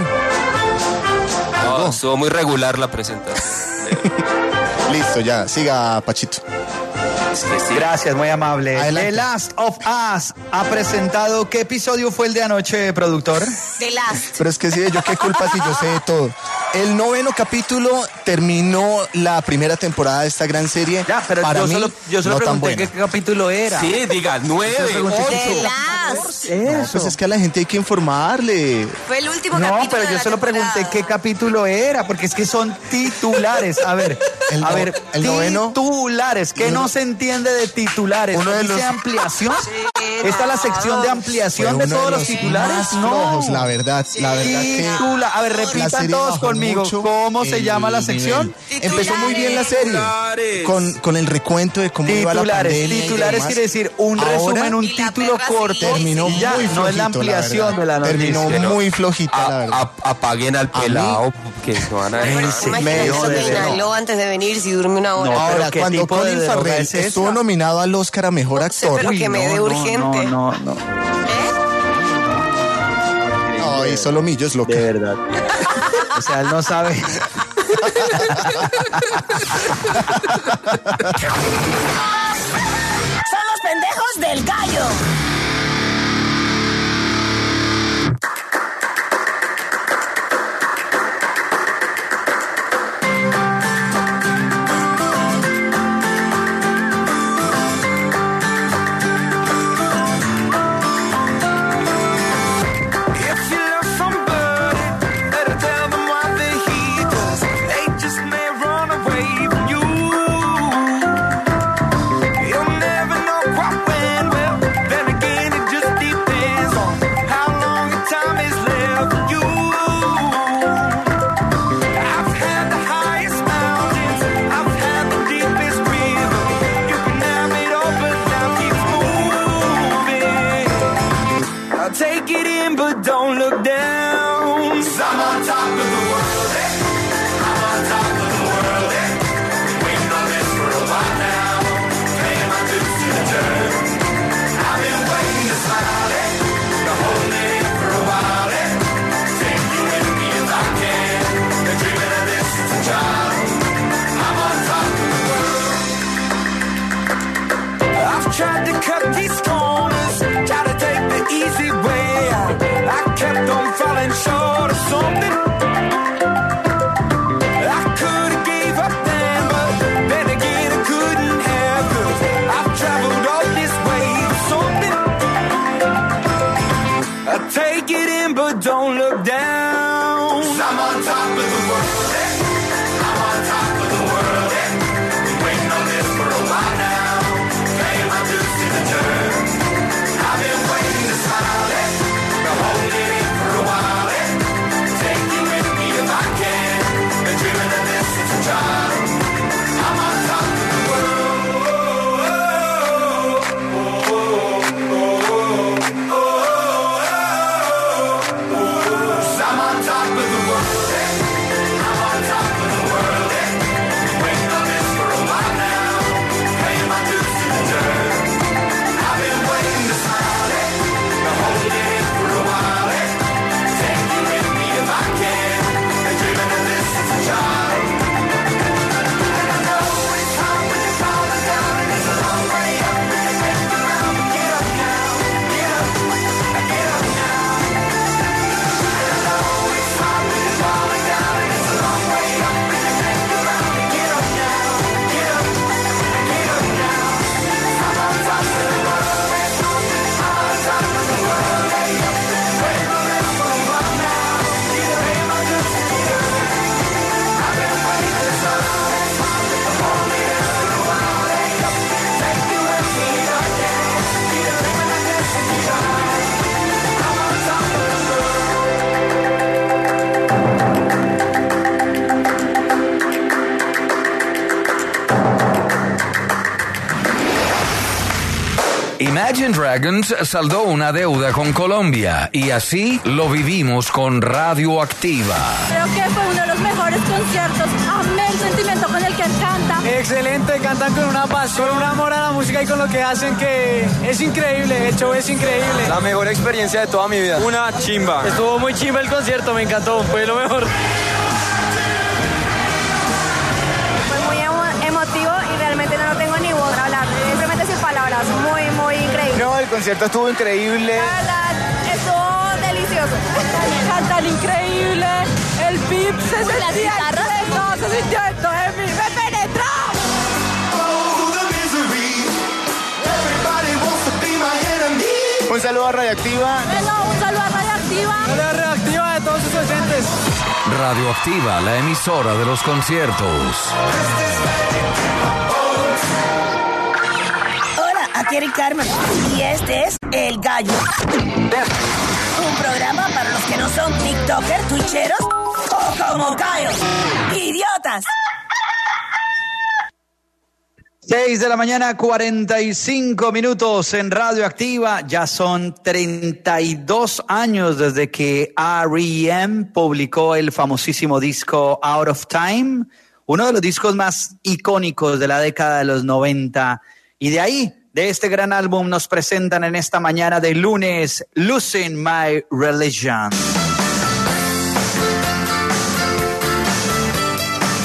No, estuvo muy regular la presentación. Listo, ya. Siga, Pachito. Es que sí. Gracias, muy amable. Adelante. The Last of Us ha presentado, ¿qué episodio fue el de anoche, productor? The Last. Pero es que sí, yo qué culpa si yo sé de todo. El noveno capítulo terminó la primera temporada de esta gran serie. Ya, pero Para yo mí, solo, yo solo no tan pregunté buena. qué capítulo era. Sí, diga, nueve, pregunté qué The ocho. Last. No, pues es que a la gente hay que informarle. Fue el último No, capítulo pero de yo la solo pregunté temporada. qué capítulo era, porque es que son titulares. A ver, El a no- ver, el noveno. titulares. ¿Qué no se entiende de titulares? Uno de ¿Dice los- ampliación? ¿Está la sección de ampliación Fue de uno todos de los los titulares? más No. flojos, la verdad. La verdad que... Titula. A ver, la repitan serie todos bajó conmigo. mucho ¿Cómo se el llama la nivel. sección? Empezó muy bien la serie. Titulares. Con, con el recuento de cómo iba la Titulares. pandemia y Titulares demás. quiere decir un Ahora resumen, un Y la título perra corto. sigue. Terminó y ya, muy flojito, no es la ampliación de la noticia. Terminó Que no. muy flojita, la A- verdad. a- apaguen al A mí- pelado que se van a Bueno, dejar. Sí, imagínate me- eso que de- inhaló antes de venir si durmió una hora. No, Ahora, pero ¿qué cuando tipo de Colin droga Farrell es esa? estuvo nominado al Oscar a Mejor No sé, Actor, pero que me dé urgente. No, no, no. ¿Eh? no, hizo lo millo, es lo De que... verdad. O sea, él no sabe. Son los pendejos del gallo. Tried to cut these corners, tried to take the easy way out. I kept on falling short of something. I could have gave up then, but then again I couldn't have, 'cause I've traveled all this way for something. I take it in, but don't look down. 'Cause I'm on top of the world, eh? I'm on top of the world, eh? Been waiting on this for a while now. I've been waiting to smile it, to hold it in for a while it. Take you with me if I can. Been dreaming of this since a child. I'm on top of the world. Oh, oh, oh, oh, oh, oh. 'Cause I'm on top of the world, eh? I'm on top of the world, eh? Been waiting on this for a while now. Paying my dues to the dirt. Imagine Dragons saldó una deuda con Colombia y así lo vivimos con Radioactiva. Creo que fue uno de los mejores conciertos. Amé el sentimiento con el que él canta. Excelente, cantan con una pasión, con un amor a la música y con lo que hacen que es increíble, el show es increíble. La mejor experiencia de toda mi vida. Una chimba. Estuvo muy chimba el concierto, me encantó, fue lo mejor. Fue muy emo emotivo y realmente no lo tengo ni voz para hablar. Simplemente sin palabras, muy, muy increíble. No, el concierto estuvo increíble. La verdad, estuvo delicioso. Cantan increíble, el beat se sentía, las guitarras, no, se sintió esto de mí, me penetró. Un saludo a Radioactiva. Bueno, un saludo a Radioactiva. La Radioactiva de todos sus oyentes. Radioactiva, la emisora de los conciertos. Hola, aquí Eric Carmen. Y este es El Gallo. Un programa para los que no son tiktokers, twitcheros o como gallos. ¡Idiotas! seis de la mañana, cuarenta y cinco minutos en Radioactiva. Ya son treinta y dos años desde que R E M publicó el famosísimo disco Out of Time, uno de los discos más icónicos de la década de los noventa. Y de ahí, de este gran álbum, nos presentan en esta mañana de lunes Losing My Religion.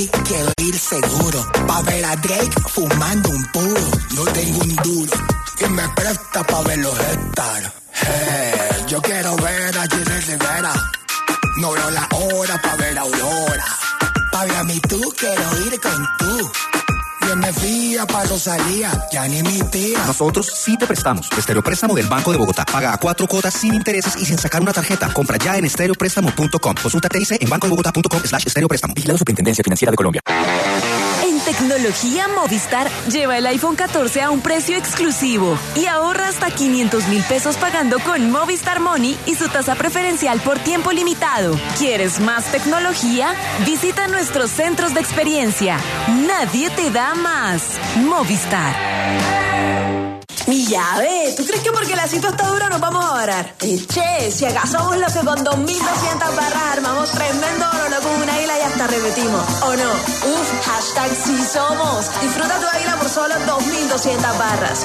party, quiero ir seguro. Pa' ver a Drake fumando un puro. No tengo un duro y me presta pa' verlo estar. Hey, yo quiero ver a Jenny Rivera. No veo la hora pa' ver a Aurora. Pa' ver a mí tú, quiero ir con tú. Yo me fía pa' Rosalía, ya ni mi tía. Nosotros sí te prestamos. Estéreo Préstamo del Banco de Bogotá. Paga a cuatro cuotas sin intereses y sin sacar una tarjeta. Compra ya en estéreo préstamo punto com. Consulta T I C en banco de bogotá punto com slash estéreo préstamo. Vigilado Superintendencia Financiera de Colombia. En tecnología Movistar, lleva el iPhone catorce a un precio exclusivo y ahorra hasta quinientos mil pesos pagando con Movistar Money y su tasa preferencial por tiempo limitado. ¿Quieres más tecnología? Visita nuestros centros de experiencia. Nadie te da más. Movistar. Mi llave, ¿tú crees que porque la cita está dura nos vamos a varar? Eh, che, si acaso somos los que con dos mil doscientas barras armamos tremendo oro con una águila y hasta repetimos, ¿o no? Uf, hashtag sí somos. Disfruta tu águila por solo dos mil doscientas barras.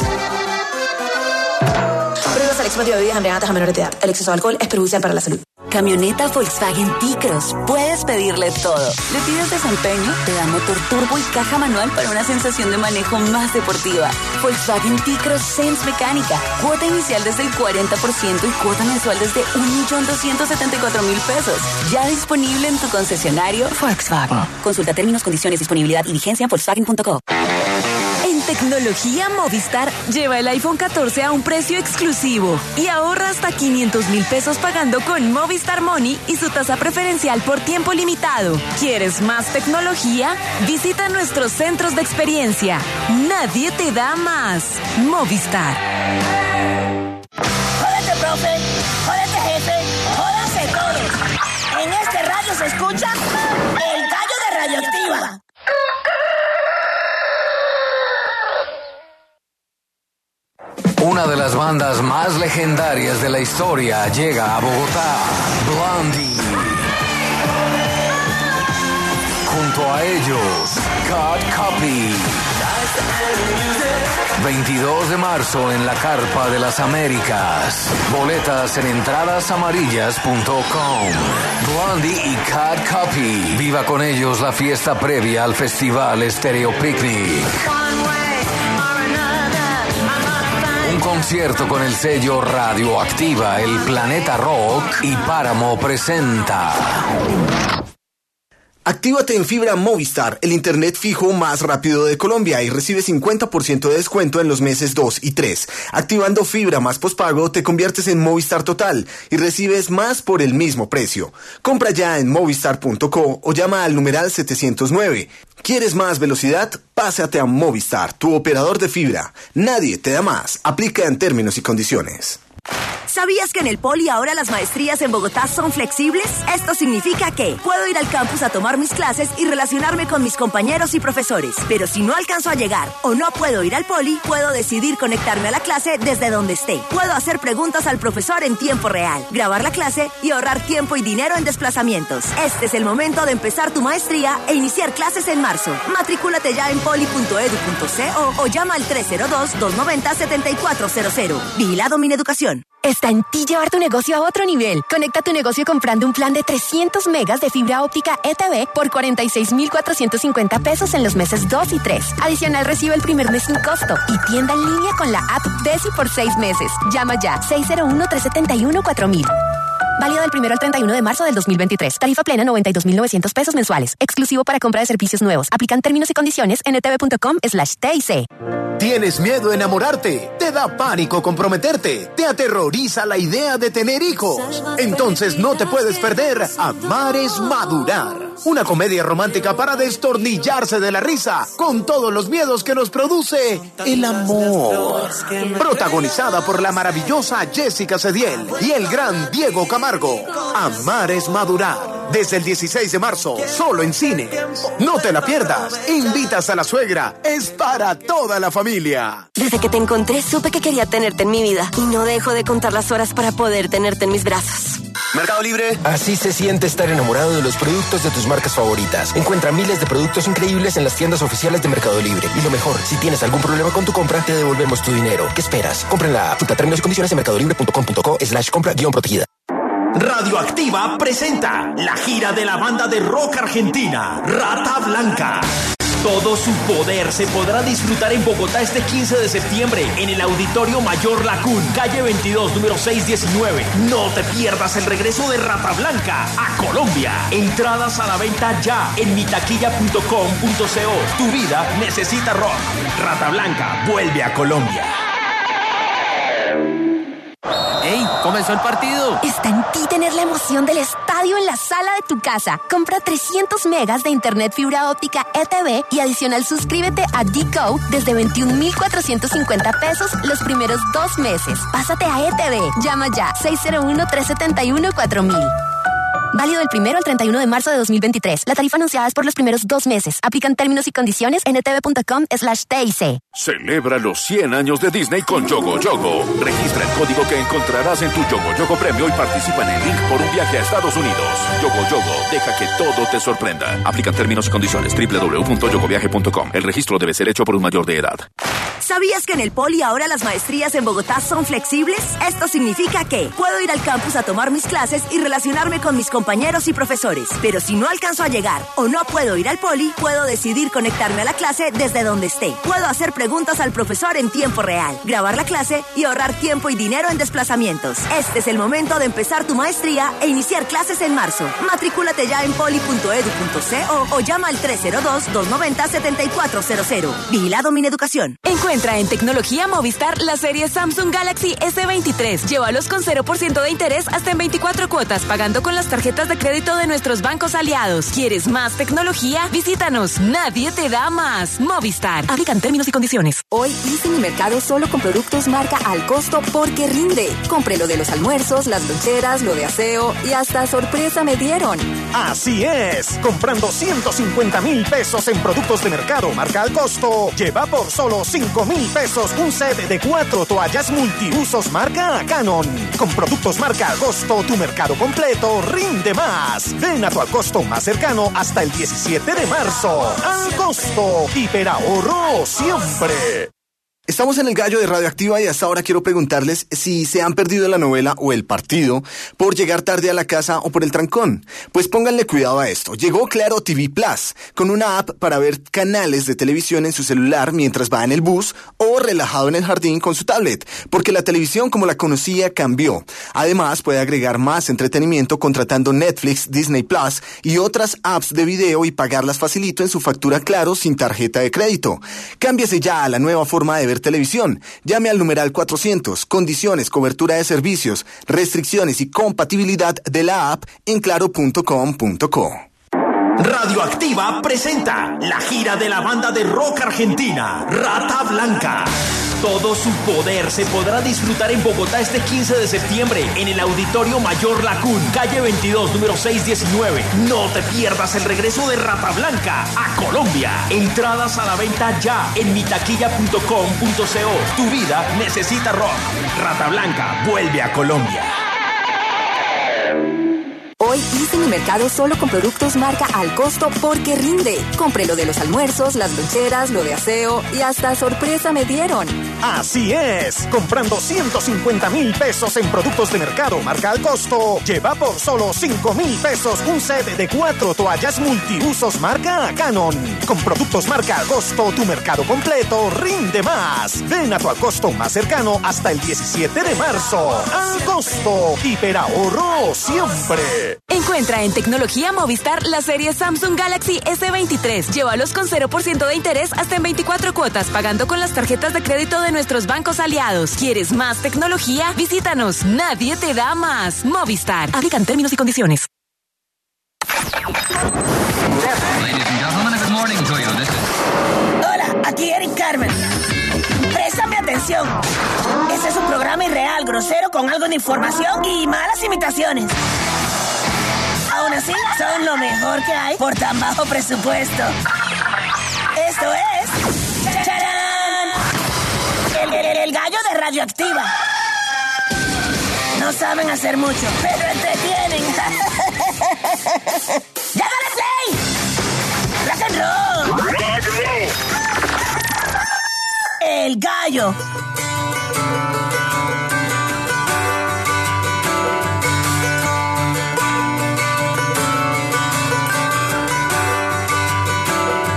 Prohíbe la selección de bebidas embriagantes a menores de edad. El exceso de alcohol es perjudicial para la salud. Camioneta Volkswagen T-Cross. Puedes pedirle todo. Le pides desempeño, te da motor turbo y caja manual para una sensación de manejo más deportiva. Volkswagen T-Cross Sense Mecánica. Cuota inicial desde el cuarenta por ciento y cuota mensual desde un millón doscientos setenta y cuatro mil pesos. Ya disponible en tu concesionario Volkswagen. Consulta términos, condiciones, disponibilidad y vigencia en Volkswagen punto co. En tecnología Movistar, lleva el iPhone catorce a un precio exclusivo y ahorra hasta quinientos mil pesos pagando con Movistar Money y su tasa preferencial por tiempo limitado. ¿Quieres más tecnología? Visita nuestros centros de experiencia. Nadie te da más. Movistar. Jódete, profe. Jódete, jefe. Jódanse todos. En este radio se escucha el gallo de Radioactiva. Una de las bandas más legendarias de la historia llega a Bogotá, Blondie. Junto a ellos, God Copy. veintidós de marzo en la Carpa de las Américas. Boletas en entradas amarillas punto com. Blondie y God Copy. Viva con ellos la fiesta previa al festival Stereo Picnic. Un concierto con el sello Radioactiva, El Planeta Rock y Páramo presenta. Actívate en fibra Movistar, el internet fijo más rápido de Colombia, y recibe cincuenta por ciento de descuento en los meses dos y tres. Activando fibra más pospago, te conviertes en Movistar Total y recibes más por el mismo precio. Compra ya en movistar punto co o llama al numeral setecientos nueve. ¿Quieres más velocidad? Pásate a Movistar, tu operador de fibra. Nadie te da más. Aplica en términos y condiciones. ¿Sabías que en el Poli ahora las maestrías en Bogotá son flexibles? Esto significa que puedo ir al campus a tomar mis clases y relacionarme con mis compañeros y profesores. Pero si no alcanzo a llegar o no puedo ir al Poli, puedo decidir conectarme a la clase desde donde esté. Puedo hacer preguntas al profesor en tiempo real, grabar la clase y ahorrar tiempo y dinero en desplazamientos. Este es el momento de empezar tu maestría e iniciar clases en marzo. Matricúlate ya en poli punto edu punto co o llama al tres cero dos, dos nueve cero, siete cuatro cero cero. Vigilado Mineducación. Está en ti llevar tu negocio a otro nivel. Conecta tu negocio comprando un plan de trescientos megas de fibra óptica E T V por cuarenta y seis mil cuatrocientos cincuenta pesos en los meses dos y tres. Adicional, recibe el primer mes sin costo y tienda en línea con la app Desi por seis meses. Llama ya seis cero uno, tres siete uno, cuatro mil. Válido del primero al treinta y uno de marzo del dos mil veintitrés. Tarifa plena noventa y dos mil novecientos pesos mensuales. Exclusivo para compra de servicios nuevos. Aplican términos y condiciones en etv punto com slash T I C. ¿Tienes miedo a enamorarte? ¿Te da pánico comprometerte? ¿Te aterroriza la idea de tener hijos? Entonces no te puedes perder Amar es Madurar. Una comedia romántica para destornillarse de la risa con todos los miedos que nos produce el amor. Protagonizada por la maravillosa Jessica Cediel y el gran Diego Camargo. Amar es Madurar. Desde el dieciséis de marzo, solo en cine. No te la pierdas. Invitas a la suegra. Es para toda la familia. Desde que te encontré, supe que quería tenerte en mi vida. Y no dejo de contar las horas para poder tenerte en mis brazos. Mercado Libre. Así se siente estar enamorado de los productos de tus marcas favoritas. Encuentra miles de productos increíbles en las tiendas oficiales de Mercado Libre. Y lo mejor, si tienes algún problema con tu compra, te devolvemos tu dinero. ¿Qué esperas? Compra en la app. Términos y condiciones en mercadolibre punto com punto co slash compra guión protegida. Radioactiva presenta la gira de la banda de rock argentina, Rata Blanca. Todo su poder se podrá disfrutar en Bogotá este quince de septiembre en el Auditorio Mayor Lacún, calle veintidós, número seiscientos diecinueve. No te pierdas el regreso de Rata Blanca a Colombia. Entradas a la venta ya en mitaquilla punto com punto co. Tu vida necesita rock. Rata Blanca vuelve a Colombia. ¡Ey! ¡Comenzó el partido! Está en ti tener la emoción del estadio en la sala de tu casa. Compra trescientos megas de internet fibra óptica E T V y adicional suscríbete a D-Co desde veintiún mil cuatrocientos cincuenta pesos los primeros dos meses. Pásate a E T V. Llama ya seis cero uno, tres siete uno, cuatro mil. Válido del primero al treinta y uno de marzo de dos mil veintitrés. La tarifa anunciada es por los primeros dos meses. Aplican términos y condiciones en etv.com slash TIC. Celebra los cien años de Disney con Yogo Yogo. Registra el código que encontrarás en tu Yogo Yogo Premio y participa en el link por un viaje a Estados Unidos. Yogo Yogo, deja que todo te sorprenda. Aplican términos y condiciones. doble u doble u doble u punto yogo viaje punto com. El registro debe ser hecho por un mayor de edad. ¿Sabías que en el Poli ahora las maestrías en Bogotá son flexibles? Esto significa que puedo ir al campus a tomar mis clases y relacionarme con mis compañeros y profesores. Pero si no alcanzo a llegar o no puedo ir al Poli, puedo decidir conectarme a la clase desde donde esté. Puedo hacer preguntas al profesor en tiempo real, grabar la clase y ahorrar tiempo y dinero en desplazamientos. Este es el momento de empezar tu maestría e iniciar clases en marzo. Matricúlate ya en poli punto edu punto co o llama al tres cero dos, dos nueve cero, siete cuatro cero cero. Vigilado Mineducación. Encuentra en Tecnología Movistar la serie Samsung Galaxy S veintitrés. Llévalos con cero por ciento de interés hasta en veinticuatro cuotas, pagando con las tarjetas de crédito de nuestros bancos aliados. ¿Quieres más tecnología? Visítanos. Nadie te da más. Movistar. Aplican términos y condiciones. Hoy hice mi mercado solo con productos marca al costo porque rinde. Compré lo de los almuerzos, las loncheras, lo de aseo y hasta sorpresa me dieron. Así es. Comprando ciento cincuenta mil pesos en productos de mercado marca al costo, lleva por solo cinco mil pesos un set de cuatro toallas multiusos marca Canon. Con productos marca al costo, tu mercado completo rinde más. Ven a tu al costo más cercano hasta el diecisiete de marzo. Al costo, hiperahorro siempre. Estamos en el Gallo de Radioactiva y hasta ahora quiero preguntarles si se han perdido la novela o el partido por llegar tarde a la casa o por el trancón. Pues pónganle cuidado a esto. Llegó Claro T V Plus, con una app para ver canales de televisión en su celular mientras va en el bus o relajado en el jardín con su tablet, porque la televisión como la conocía cambió. Además, puede agregar más entretenimiento contratando Netflix, Disney Plus y otras apps de video y pagarlas facilito en su factura Claro sin tarjeta de crédito. Cámbiese ya a la nueva forma de ver televisión. Llame al numeral cuatrocientos. Condiciones, cobertura de servicios, restricciones y compatibilidad de la app en claro punto com punto co. Radioactiva presenta la gira de la banda de rock argentina, Rata Blanca. Todo su poder se podrá disfrutar en Bogotá este quince de septiembre en el Auditorio Mayor Lacún, calle veintidós, número seiscientos diecinueve. No te pierdas el regreso de Rata Blanca a Colombia. Entradas a la venta ya en mitaquilla punto com punto co. Tu vida necesita rock. Rata Blanca vuelve a Colombia. Hoy hice mi mercado solo con productos marca al costo porque rinde. Compré lo de los almuerzos, las loncheras, lo de aseo y hasta sorpresa me dieron. Así es. Comprando ciento cincuenta mil pesos en productos de mercado marca al costo, lleva por solo cinco mil pesos un set de cuatro toallas multiusos marca Canon. Con productos marca al costo, tu mercado completo rinde más. Ven a tu al costo más cercano hasta el diecisiete de marzo. Al costo, hiperahorro siempre. Encuentra en Tecnología Movistar la serie Samsung Galaxy S veintitrés. Llévalos con cero por ciento de interés hasta en veinticuatro cuotas, pagando con las tarjetas de crédito de nuestros bancos aliados. ¿Quieres más tecnología? Visítanos. Nadie te da más. Movistar. Aplican términos y condiciones. Hola, aquí Eric Carmen. Préstame atención. Este es un programa irreal, grosero, con algo de información y malas imitaciones. Aún así, son lo mejor que hay por tan bajo presupuesto. Esto es... ¡Charán! El, el, el gallo de Radioactiva. No saben hacer mucho, pero entretienen. ¡Ya dale play! ¡Rock and roll! El gallo